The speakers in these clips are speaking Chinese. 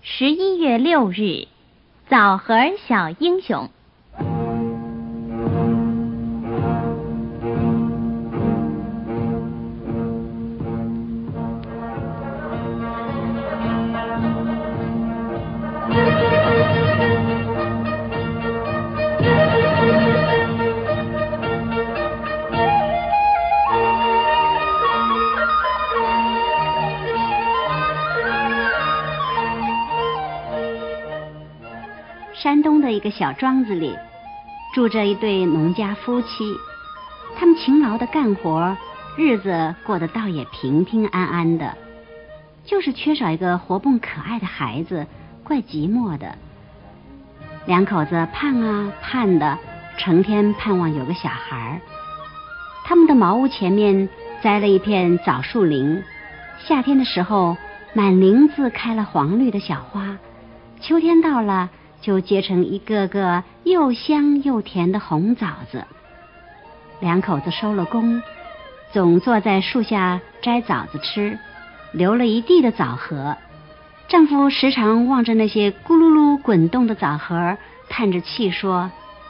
11月6日，枣核小英雄。 山东的一个小庄子里，住着一对农家夫妻，他们勤劳的干活，日子过得倒也平平安安的，就是缺少一个活蹦可爱的孩子，怪寂寞的。两口子盼啊盼的，成天盼望有个小孩。他们的茅屋前面栽了一片枣树林，夏天的时候满林子开了黄绿的小花，秋天到了就结成一个个又香又甜的红枣子。两口子收了工，总坐在树下摘枣子吃，留了一地的枣核。丈夫时常望着那些咕噜噜滚动的枣核，叹着气说：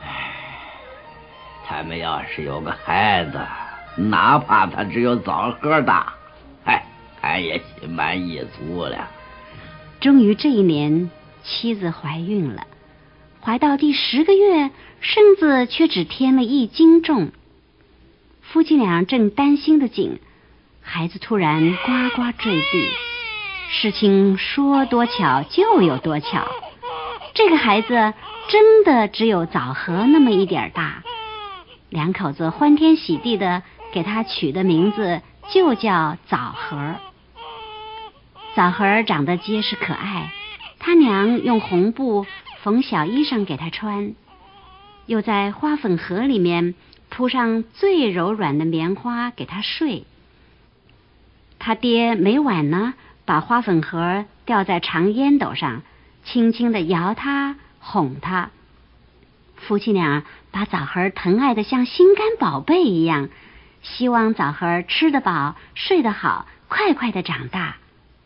他们要是有个孩子，哪怕他只有枣核大，他也心满意足了。 终于这一年，妻子怀孕了，怀到第10个月，身子却只添了1斤重。夫妻俩正担心的紧，孩子突然呱呱坠地。事情说多巧就有多巧，这个孩子真的只有枣核那么一点大。两口子欢天喜地的给他取的名字就叫枣核。枣核长得结实可爱，他娘用红布缝小衣裳给他穿，又在花粉盒里面铺上最柔软的棉花给他睡。他爹每晚呢，把花粉盒吊在长烟斗上，轻轻地摇他哄他。夫妻俩把枣核疼爱得像心肝宝贝一样，希望枣核吃得饱睡得好，快快地长大。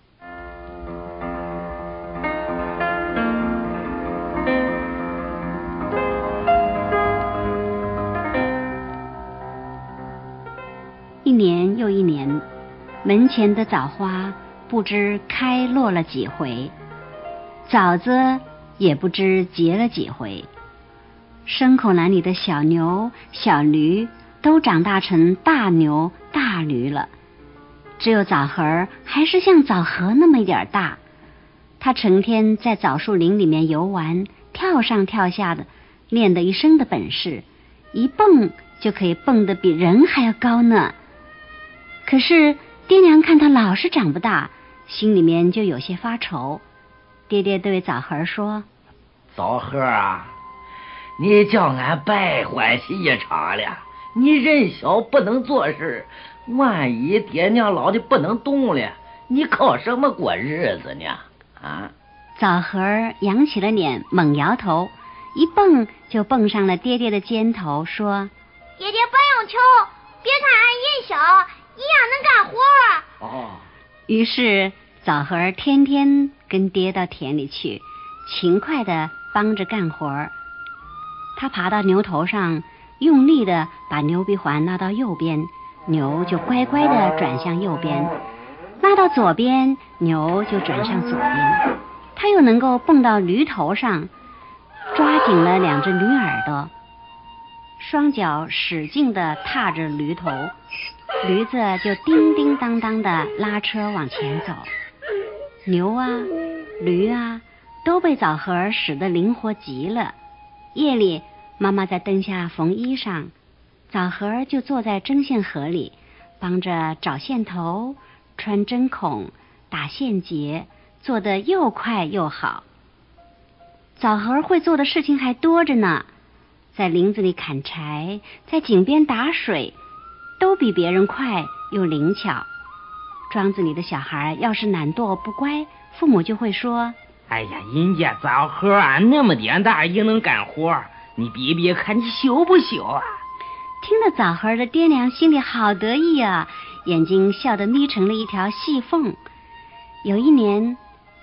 一年又一年，门前的枣花不知开落了几回，枣子也不知结了几回。牲口栏里的小牛小驴都长大成大牛大驴了，只有枣核还是像枣核那么一点大。他成天在枣树林里面游玩，跳上跳下的，练得一身的本事，一蹦就可以蹦得比人还要高呢。可是爹娘看他老是长不大，心里面就有些发愁。爹爹对枣核说： 枣核啊，你叫俺白欢喜一场了。你人小不能做事，万一爹娘老的不能动了，你靠什么过日子呢？ 枣核扬起了脸，猛摇头，一蹦就蹦上了爹爹的肩头，说： 爹爹不用求，别看俺人小，一样能干活。 于是枣核天天跟爹到田里去，勤快地帮着干活。他爬到牛头上，用力地把牛鼻环拉到右边，牛就乖乖地转向右边；拉到左边，牛就转向左边。他又能够蹦到驴头上，抓紧了2只驴耳朵，双脚使劲地踏着驴头，驴子就叮叮当当地拉车往前走。牛啊驴啊都被枣核使得灵活极了。夜里妈妈在灯下缝衣裳，枣核就坐在针线盒里，帮着找线头、穿针孔、打线结，做得又快又好。枣核会做的事情还多着呢，在林子里砍柴，在井边打水，都比别人快又灵巧。庄子里的小孩要是懒惰不乖，父母就会说： 哎呀，人家枣核啊那么点大也能干活，你比比看你羞不羞啊？ 听了枣核的爹娘心里好得意啊，眼睛笑得眯成了一条细缝。有一年，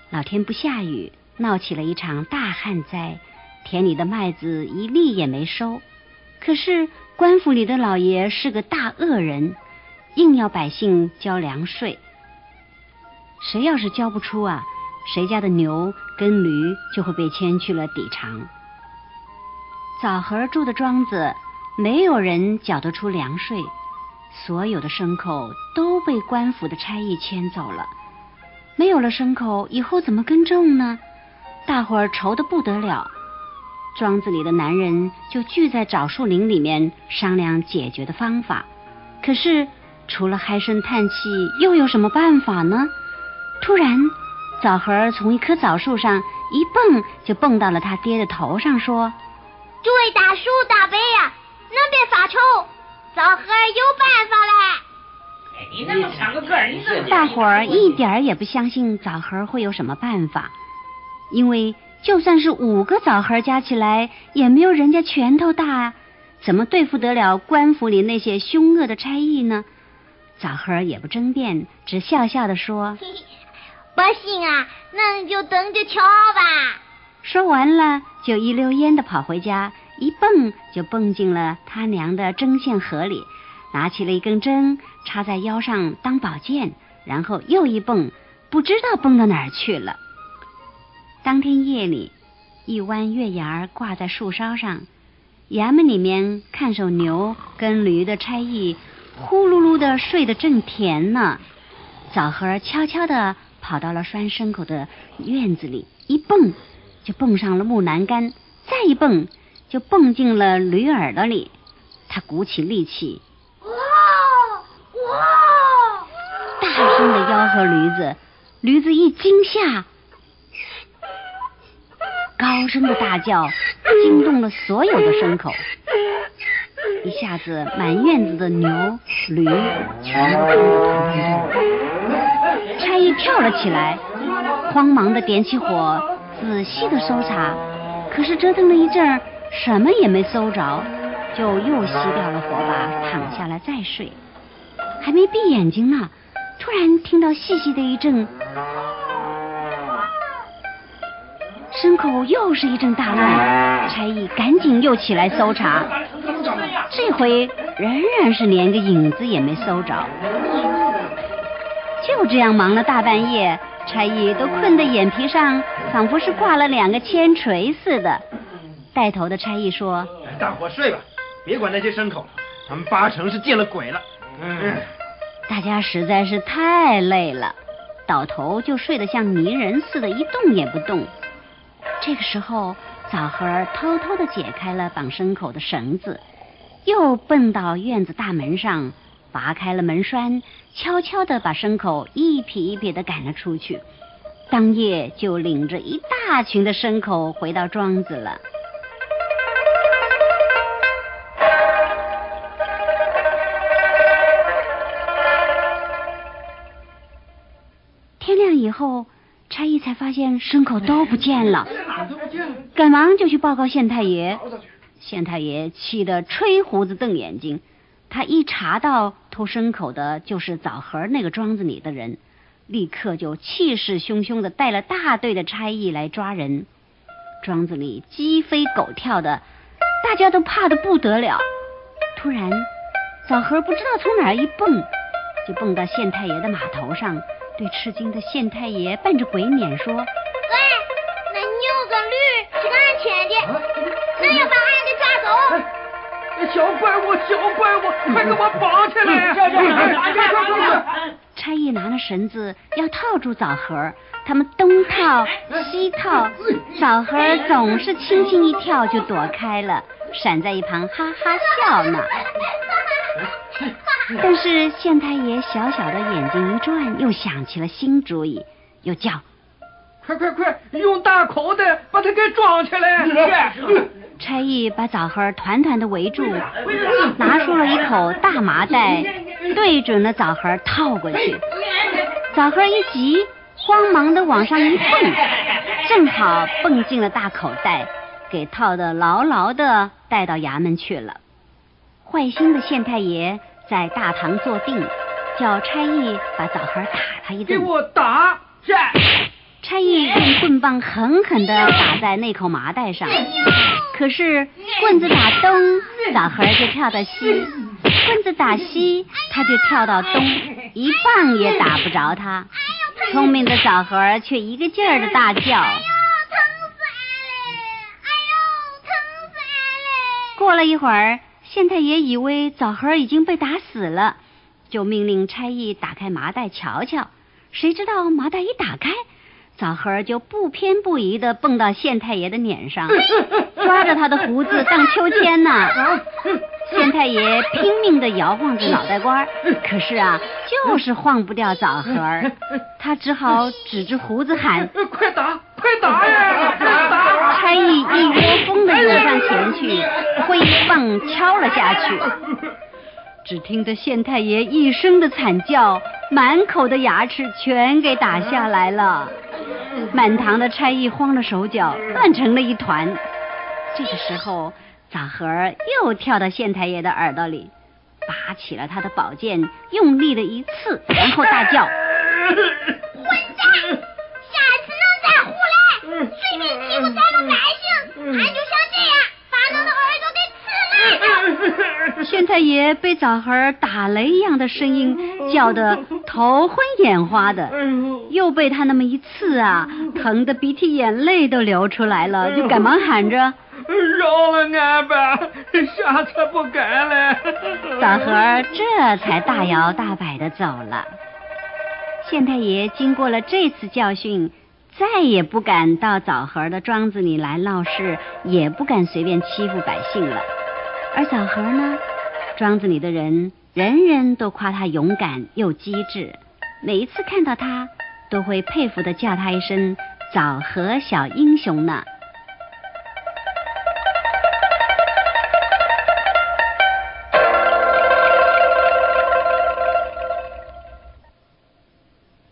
老天不下雨，闹起了一场大旱灾，田里的麦子一粒也没收。可是官府里的老爷是个大恶人，硬要百姓交粮税。谁要是交不出啊，谁家的牛跟驴就会被牵去了底场。枣核住的庄子没有人缴得出粮税，所有的牲口都被官府的差役牵走了。没有了牲口，以后怎么耕种呢？大伙儿愁得不得了。庄子里的男人就聚在枣树林里面商量解决的方法。可是除了唉声叹气，又有什么办法呢？突然，枣核从一棵枣树上一蹦就蹦到了他爹的头上，说：“ 诸位大叔大伯呀，恁别发愁，枣核有办法嘞。” 你那么抢个个儿，你这大伙儿一点儿也不相信枣核会有什么办法，因为就算是5个枣核加起来，也没有人家拳头大啊，怎么对付得了官府里那些凶恶的差役呢？枣核也不争辩，只笑笑地说：“ 不信啊，那就等着瞧吧。” 说完了，就一溜烟地跑回家，一蹦就蹦进了他娘的针线盒里，拿起了一根针插在腰上当宝剑，然后又一蹦，不知道蹦到哪儿去了。当天夜里，一弯月牙挂在树梢上，衙门里面看守牛跟驴的差役呼噜噜的睡得正甜呢。枣核悄悄地跑到了拴牲口的院子里，一蹦就蹦上了木栏杆，再一蹦就蹦进了驴耳朵里。他鼓起力气，大声地吆喝驴子，驴子一惊吓，高声的大叫惊动了所有的牲口，一下子满院子的牛驴全都蹦得团团转。差役跳了起来，慌忙地点起火，仔细地搜查，可是折腾了一阵儿，什么也没搜着，就又熄掉了火把，躺下来再睡。还没闭眼睛呢，突然听到细细的一阵，牲口又是一阵大乱，差役赶紧又起来搜查，这回仍然是连个影子也没搜着。就这样忙了大半夜，差役都困得眼皮上仿佛是挂了2个铅锤似的。带头的差役说：“ 大伙睡吧，别管那些牲口，他们8成是见了鬼了。” 大家实在是太累了，倒头就睡得像泥人似的，一动也不动。这个时候，枣核偷偷地解开了绑牲口的绳子，又蹦到院子大门上，拔开了门栓，悄悄地把牲口一匹一匹地赶了出去。当夜就领着一大群的牲口回到庄子了。天亮以后，差役才发现牲口都不见了，赶忙就去报告县太爷。县太爷气得吹胡子瞪眼睛，他一查到偷牲口的就是枣核那个庄子里的人，立刻就气势汹汹地带了大队的差役来抓人。庄子里鸡飞狗跳的，大家都怕得不得了。突然，枣核不知道从哪儿一蹦，就蹦到县太爷的马头上，对吃惊的县太爷扮着鬼脸说：“ 喂，那牛跟驴是俺牵的，恁要把俺给抓走。” 小怪物，快给我绑起来！ 差役拿了绳子要套住枣核，他们东套西套，枣核总是轻轻一跳就躲开了，闪在一旁哈哈笑呢。但是县太爷小小的眼睛一转，又想起了新主意，又叫：“ 快，用大口袋把它给装起来！” 差役把枣核团团的围住，拿出了一口大麻袋，对准了枣核套过去。枣核一急，慌忙的往上一蹦，正好蹦进了大口袋，给套得牢牢的带到衙门去了。坏心的县太爷在大堂坐定，叫差役把枣核打他一顿。 给我打！ 差役用棍棒狠狠地打在那口麻袋上，可是棍子打东，枣核就跳到西；棍子打西，他就跳到东，一棒也打不着他。聪明的枣核却一个劲儿地大叫：过了一会儿，县太爷以为枣核已经被打死了，就命令差役打开麻袋瞧瞧。谁知道麻袋一打开，枣核就不偏不倚地蹦到县太爷的脸上，抓着他的胡子荡秋千呢。县太爷拼命地摇晃着脑袋瓜，可是啊，就是晃不掉枣核，他只好指着胡子喊： 快打，快打呀！快打！ 差役一窝蜂地涌上前去，挥棒敲了下去。只听得县太爷一声的惨叫，满口的牙齿全给打下来了。满堂的差役慌了手脚，乱成了一团。这个时候，枣核又跳到县太爷的耳朵里，拔起了他的宝剑，用力的一刺，然后大叫： 混账！下次能再胡来，随便欺负咱们百姓，俺就像这样把能的耳朵给刺烂了。 县太爷被枣核打雷一样的声音叫得头昏眼花的，又被他那么一刺啊，疼得鼻涕眼泪都流出来了，就赶忙喊着： 饶了俺吧，下次不敢了。 枣核这才大摇大摆地走了。县太爷经过了这次教训，再也不敢到枣核的庄子里来闹事，也不敢随便欺负百姓了。而枣核呢，庄子里的人人人都夸他勇敢又机智，每一次看到他都会佩服地叫他一声枣核小英雄呢。